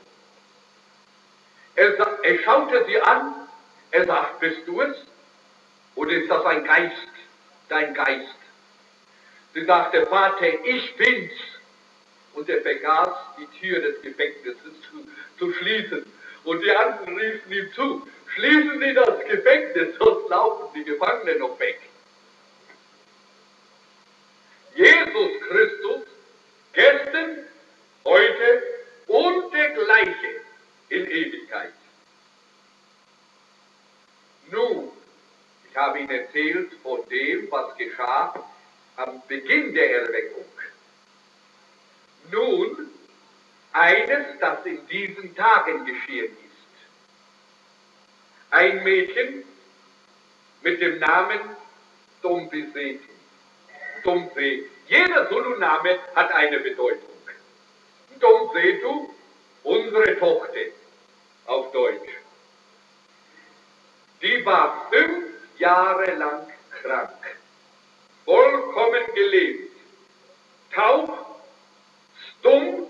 Er schaute sie an, er sagt, bist du es? Oder ist das ein Geist, dein Geist? Sie sagte, Vater, ich bin's. Und er vergaß, die Tür des Gefängnisses zu schließen. Und die anderen riefen ihm zu, schließen Sie das Gefängnis, sonst laufen die Gefangenen noch weg. Jesus Christus, gestern, heute und der gleiche in Ewigkeit. Nun, ich habe Ihnen erzählt von dem, was geschah am Beginn der Erweckung. Nun, eines, das in diesen Tagen geschehen ist. Ein Mädchen mit dem Namen Domviseti. Domse. Jeder Zulu-Name hat eine Bedeutung. Domsetu, unsere Tochter, auf Deutsch. Die war 5 Jahre lang krank, vollkommen gelähmt, taub, stumm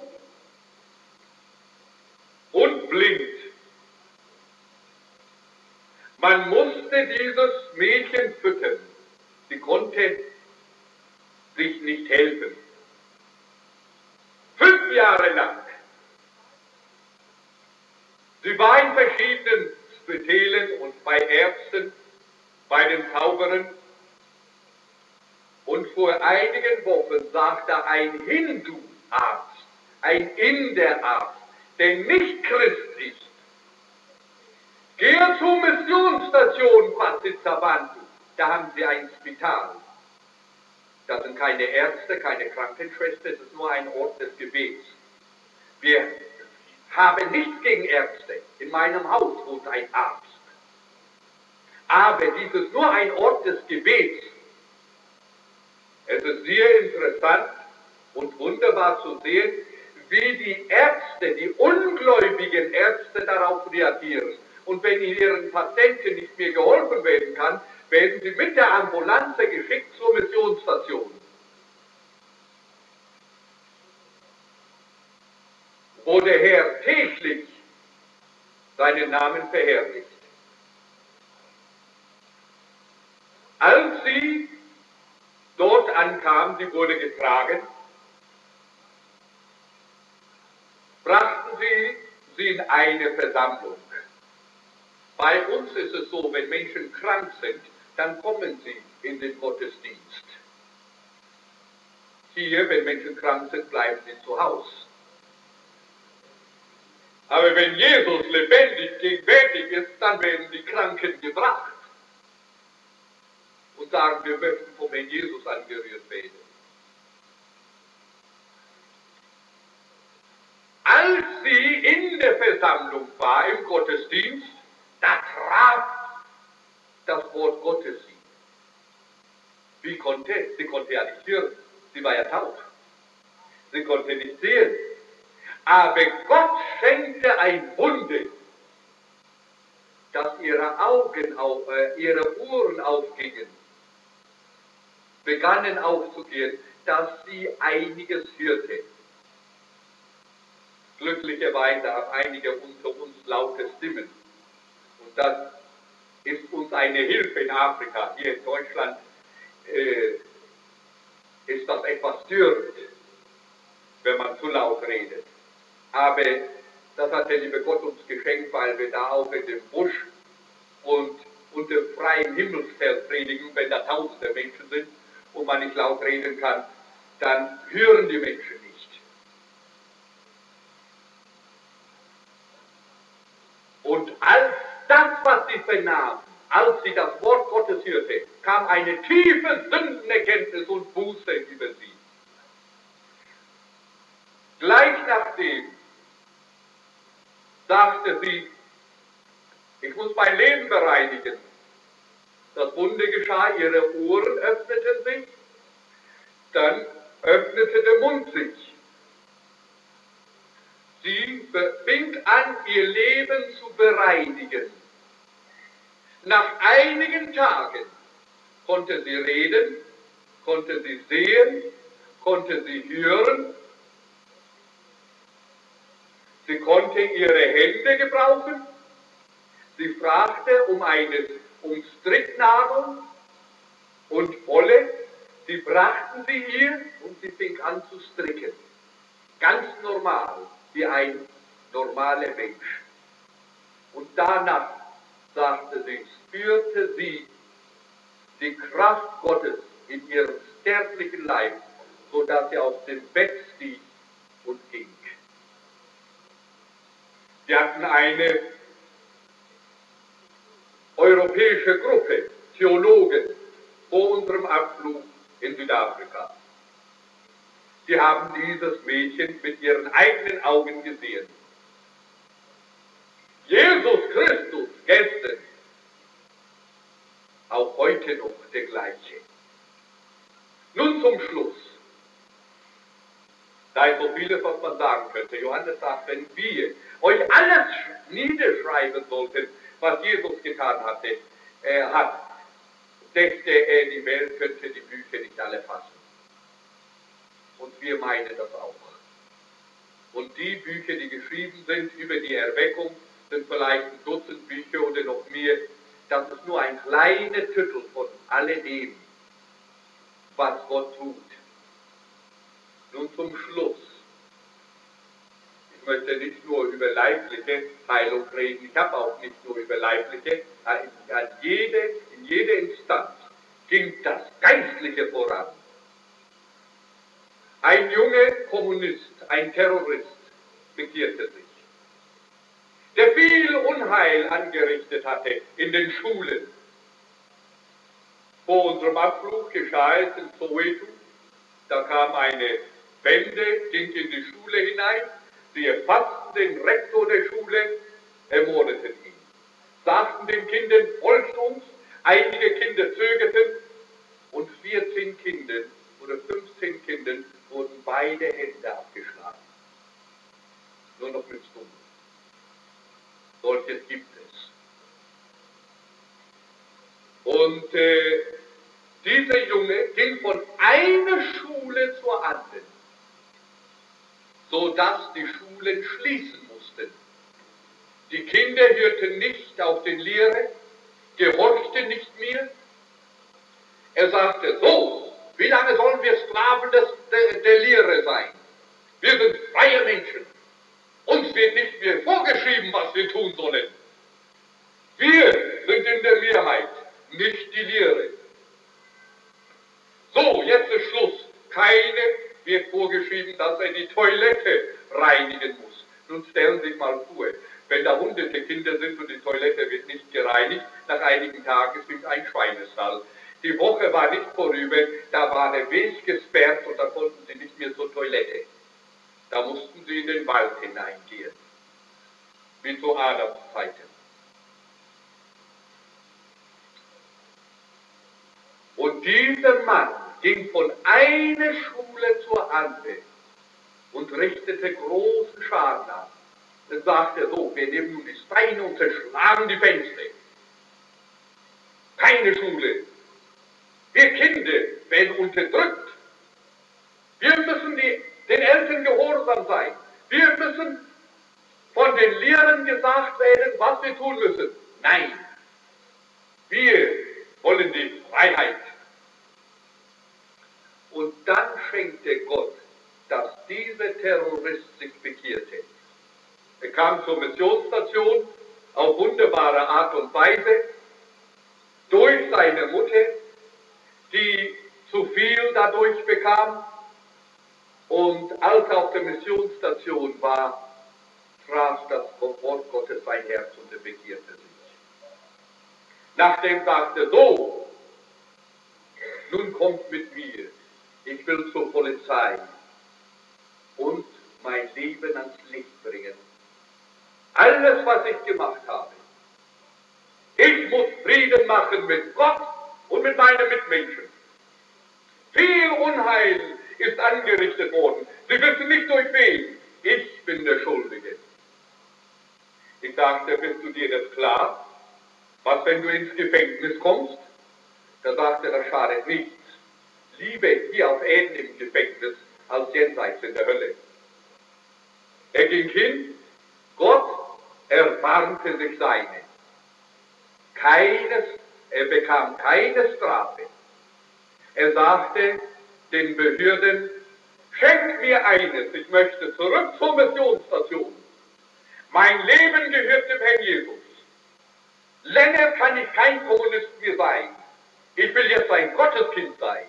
und blind. Man musste dieses Mädchen füttern. Sie konnte sich nicht helfen. 5 Jahre lang. Sie war in verschiedenen Spitälern und bei Ärzten, bei den Zauberern. Und vor einigen Wochen sagte ein Hindu-Arzt, ein Inder-Arzt, der nicht Christ ist, gehe zur Missionsstation Patitsabantu, da haben sie ein Spital. Das sind keine Ärzte, keine Krankenschwester, es ist nur ein Ort des Gebets. Wir haben nichts gegen Ärzte. In meinem Haus wohnt ein Arzt. Aber dies ist nur ein Ort des Gebets. Es ist sehr interessant und wunderbar zu sehen, wie die Ärzte, die ungläubigen Ärzte darauf reagieren. Und wenn ihren Patienten nicht mehr geholfen werden kann, werden sie mit der Ambulanze geschickt zur Missionsstation, wo der Herr täglich seinen Namen verherrlicht. Als sie dort ankam, sie wurde getragen, brachten sie in eine Versammlung. Bei uns ist es so, wenn Menschen krank sind, dann kommen sie in den Gottesdienst. Hier, wenn Menschen krank sind, bleiben sie zu Hause. Aber wenn Jesus lebendig gegenwärtig ist, dann werden die Kranken gebracht und sagen, wir möchten vom Herrn Jesus angerührt werden. Als sie in der Versammlung war, im Gottesdienst, da traf das Wort Gottes sie. Wie konnte? Sie konnte ja nicht hören. Sie war ja taub. Sie konnte nicht sehen. Aber Gott schenkte ein Wunder, dass ihre Ohren aufgingen, begannen aufzugehen, dass sie einiges hörte. Glücklicherweise haben einige unter uns laute Stimmen. Und das ist uns eine Hilfe in Afrika. Hier in Deutschland ist das etwas störend, wenn man zu laut redet. Aber das hat der liebe Gott uns geschenkt, weil wir da auch in dem Busch und unter freiem Himmelsfeld predigen. Wenn da tausende Menschen sind und man nicht laut reden kann, dann hören die Menschen nicht. Und als das, was sie vernahmen, als sie das Wort Gottes hörte, kam eine tiefe Sündenerkenntnis und Buße über sie. Gleich nachdem sagte sie, ich muss mein Leben bereinigen. Das Wunder geschah, ihre Ohren öffneten sich, dann öffnete der Mund sich. Sie fing an, ihr Leben zu bereinigen. Nach einigen Tagen konnte sie reden, konnte sie sehen, konnte sie hören. Sie konnte ihre Hände gebrauchen. Sie fragte um Stricknadeln und Wolle. Sie brachten sie ihr und sie fing an zu stricken. Ganz normal, wie ein normaler Mensch. Und danach, sagte sie, spürte sie die Kraft Gottes in ihrem sterblichen Leib, sodass sie aus dem Bett stieg und ging. Wir hatten eine europäische Gruppe Theologen vor unserem Abflug in Südafrika. Sie haben dieses Mädchen mit ihren eigenen Augen gesehen. Jesus Christus gestern, auch heute noch der gleiche. Nun zum Schluss. Da ist so vieles, was man sagen könnte. Johannes sagt, wenn wir euch alles niederschreiben sollten, was Jesus getan hat, dächte er, die Welt könnte die Bücher nicht alle fassen. Und wir meinen das auch. Und die Bücher, die geschrieben sind über die Erweckung, sind vielleicht ein Dutzend Bücher oder noch mehr. Das ist nur ein kleiner Titel von alledem, was Gott tut. Nun zum Schluss. Ich möchte nicht nur über leibliche Heilung reden, ich habe auch nicht nur über leibliche, in jeder Instanz ging das Geistliche voran. Ein junger Kommunist, ein Terrorist, bekehrte sich, der viel Unheil angerichtet hatte in den Schulen. Vor unserem Abflug geschah es in Soweto, da kam eine Bande, ging in die Schule hinein, sie erfassten den Rektor der Schule, ermordeten ihn, sagten den Kindern, folgt uns, einige Kinder zögerten und 14 Kindern oder 15 Kindern wurden beide Hände abgeschlagen. Nur noch mit Stunden. Solches gibt es. Und dieser Junge ging von einer Schule zur anderen, sodass die Schulen schließen mussten. Die Kinder hörten nicht auf den Lehrer, gehorchten nicht mehr. Er sagte, so, wie lange sollen wir Sklaven der Lehre sein? Wir sind freie Menschen. Uns wird nicht mehr vorgeschrieben, was wir tun sollen. Wir sind in der Mehrheit, nicht die Lehre. So, jetzt ist Schluss. Keine wird vorgeschrieben, dass er die Toilette reinigen muss. Nun stellen Sie sich mal vor, wenn da hunderte Kinder sind und die Toilette wird nicht gereinigt, nach einigen Tagen ist es ein Schweinestall. Die Woche war nicht vorüber, da war der Weg gesperrt und da konnten sie nicht mehr zur Toilette. Da mussten sie in den Wald hineingehen, wie zu Adams Zeiten. Und dieser Mann ging von einer Schule zur anderen und richtete großen Schaden an. Dann sagte er so, wir nehmen nun die Steine und zerschlagen die Fenster. Keine Schule. Wir Kinder werden unterdrückt. Wir müssen den Eltern gehorsam sein. Wir müssen von den Lehrern gesagt werden, was wir tun müssen. Nein, wir wollen die Freiheit. Und dann schenkte Gott, dass dieser Terrorist sich bekehrte. Er kam zur Missionsstation auf wunderbare Art und Weise durch seine Mutter, die zu viel dadurch bekam. Und als er auf der Missionsstation war, traf das Wort Gottes sein Herz und er bekehrte sich. Nachdem sagte er so, nun kommt mit mir, ich will zur Polizei und mein Leben ans Licht bringen. Alles, was ich gemacht habe. Ich muss Frieden machen mit Gott und mit meinen Mitmenschen. Viel Unheil ist angerichtet worden. Sie wissen nicht durch wen. Ich bin der Schuldige. Ich sagte, bist du dir das klar? Was, wenn du ins Gefängnis kommst? Da sagte er, das schadet nichts. Lieber hier auf Erden im Gefängnis, als jenseits in der Hölle. Er ging hin, Gott erbarmte sich seine. Er bekam keine Strafe. Er sagte den Behörden, schenkt mir eines, ich möchte zurück zur Missionsstation. Mein Leben gehört dem Herrn Jesus. Länger kann ich kein Kommunist mehr sein. Ich will jetzt ein Gotteskind sein.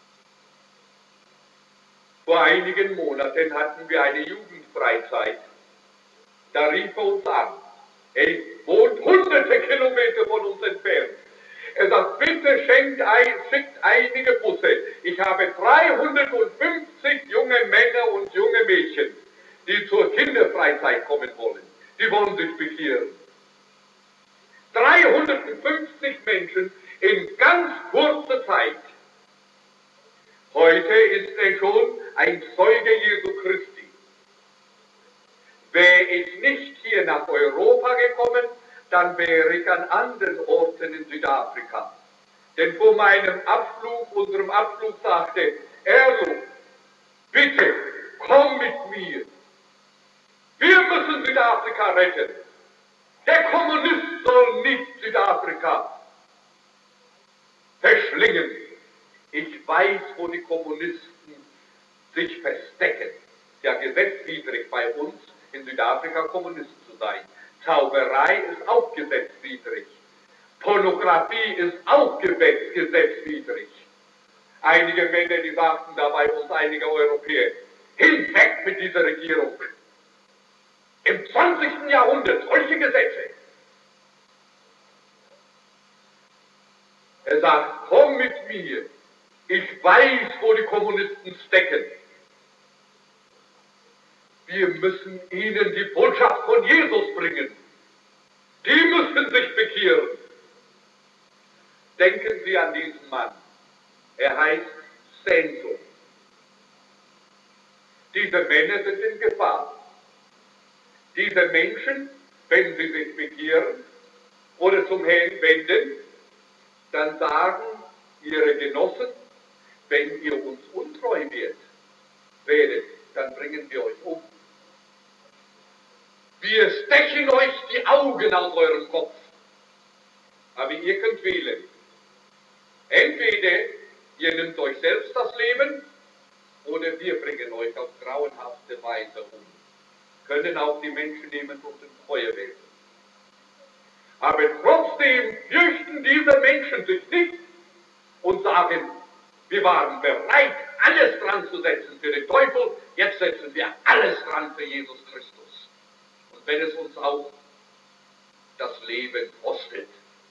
Vor einigen Monaten hatten wir eine Jugendfreizeit. Da rief er uns an. Er wohnt hunderte Kilometer von uns entfernt. Er sagt, bitte schickt einige Busse. Ich habe 350 junge Männer und junge Mädchen, die zur Kinderfreizeit kommen wollen. Die wollen sich bekehren. 350 Menschen in ganz kurzer Zeit. Heute ist er schon ein Zeuge Jesu Christi. Wäre ich nicht hier nach Europa gekommen, dann wäre ich an anderen Orten in Südafrika. Denn vor unserem Abflug sagte Erlo, bitte, komm mit mir. Wir müssen Südafrika retten. Der Kommunist soll nicht Südafrika verschlingen. Ich weiß, wo die Kommunisten sich verstecken. Ja, gesetzwidrig bei uns in Südafrika Kommunist zu sein. Zauberei ist auch gesetzwidrig. Pornografie ist auch gesetzwidrig. Einige Männer, die sagten da bei uns, einige Europäer, hinweg mit dieser Regierung. Im 20. Jahrhundert solche Gesetze. Er sagt, komm mit mir. Ich weiß, wo die Kommunisten stecken. Wir müssen ihnen die Botschaft von Jesus bringen. Die müssen sich bekehren. Denken Sie an diesen Mann. Er heißt Senso. Diese Männer sind in Gefahr. Diese Menschen, wenn sie sich bekehren oder zum Herrn wenden, dann sagen ihre Genossen, wenn ihr uns untreu werdet, dann bringen wir euch um. Wir stechen euch die Augen aus eurem Kopf. Aber ihr könnt wählen. Entweder ihr nehmt euch selbst das Leben oder wir bringen euch auf grauenhafte Weise um. können auch die Menschen nehmen durch den Feuer werfen. Aber trotzdem fürchten diese Menschen sich nicht und sagen, wir waren bereit, alles dran zu setzen für den Teufel, jetzt setzen wir alles dran für Jesus Christus. Und wenn es uns auch das Leben kostet.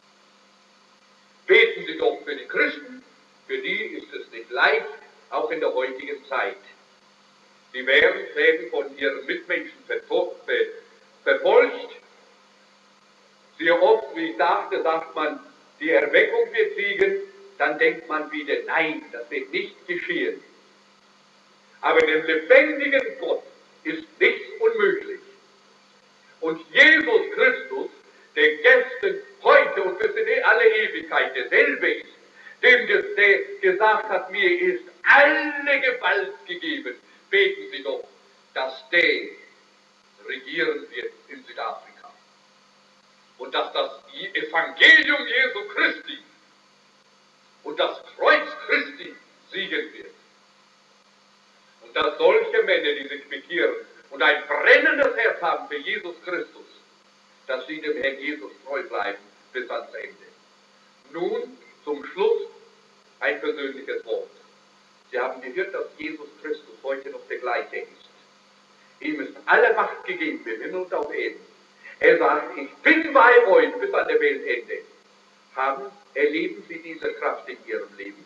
Beten Sie doch für die Christen, für die ist es nicht leicht, auch in der heutigen Zeit. Die werden von ihren Mitmenschen verfolgt. Sehr oft, wie ich sagte, sagt man, die Erweckung wird siegen, dann denkt man wieder, nein, das wird nicht geschehen. Aber dem lebendigen Gott ist nichts unmöglich. Und Jesus Christus, der gestern, heute und bis in alle Ewigkeit derselbe ist, dem der gesagt hat, mir ist alle Gewalt gegeben, beten Sie doch, dass der regieren wird in Südafrika. Und dass das Evangelium Jesu Christi und das Kreuz Christi siegen wird. Und dass solche Männer, die sich bekehren und ein brennendes Herz haben für Jesus Christus, dass sie dem Herrn Jesus treu bleiben bis ans Ende. Nun zum Schluss ein persönliches Wort. Sie haben gehört, dass Jesus Christus heute noch der gleiche ist. Ihm ist alle Macht gegeben im Himmel und auf Erden. Er sagt, ich bin bei euch bis an der Weltende. Erleben Sie diese Kraft in Ihrem Leben?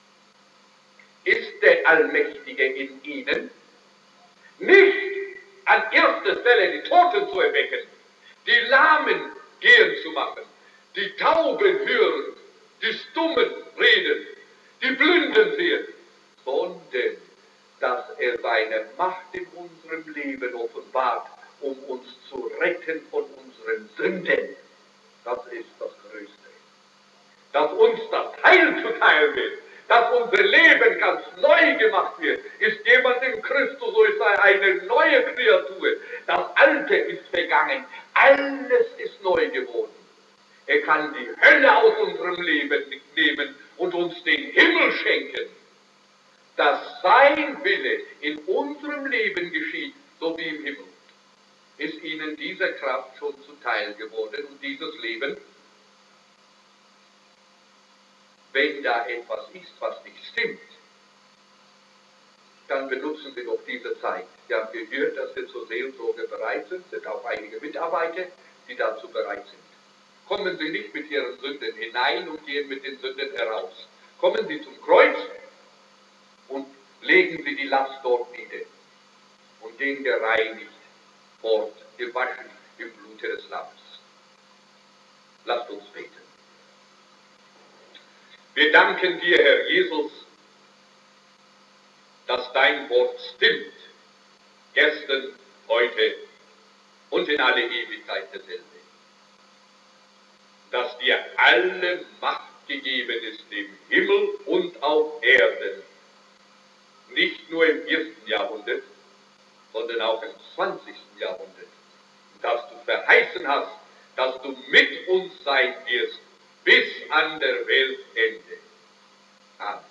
Ist der Allmächtige in Ihnen? Nicht an erster Stelle die Toten zu erwecken, die Lahmen gehen zu machen, die Tauben hören, die Stummen reden, die Blinden sehen, sondern dass er seine Macht in unserem Leben offenbart, um uns zu retten von unseren Sünden. Das ist das Größte. Dass uns das Heil zuteil wird, dass unser Leben ganz neu gemacht wird. Ist jemand in Christus, so ist er eine neue Kreatur. Das Alte ist vergangen, alles ist neu geworden. Er kann die Hölle aus unserem Leben nehmen und uns den Himmel schenken. Dass sein Wille in unserem Leben geschieht, so wie im Himmel. Ist Ihnen diese Kraft schon zuteil geworden und dieses Leben? Wenn da etwas ist, was nicht stimmt, dann benutzen Sie doch diese Zeit. Sie haben gehört, dass wir zur Seelsorge bereit sind auch einige Mitarbeiter, die dazu bereit sind. Kommen Sie nicht mit Ihren Sünden hinein und gehen mit den Sünden heraus. Kommen Sie zum Kreuz und legen Sie die Last dort nieder und gehen gereinigt fort, gewaschen im Blute des Lammes. Lasst uns beten. Wir danken dir, Herr Jesus, dass dein Wort stimmt, gestern, heute und in alle Ewigkeit derselbe. Dass dir alle Macht gegeben ist im Himmel und auf Erden, nicht nur im 1. Jahrhundert, sondern auch im 20. Jahrhundert. Dass du verheißen hast, dass du mit uns sein wirst bis an der Weltende. Amen.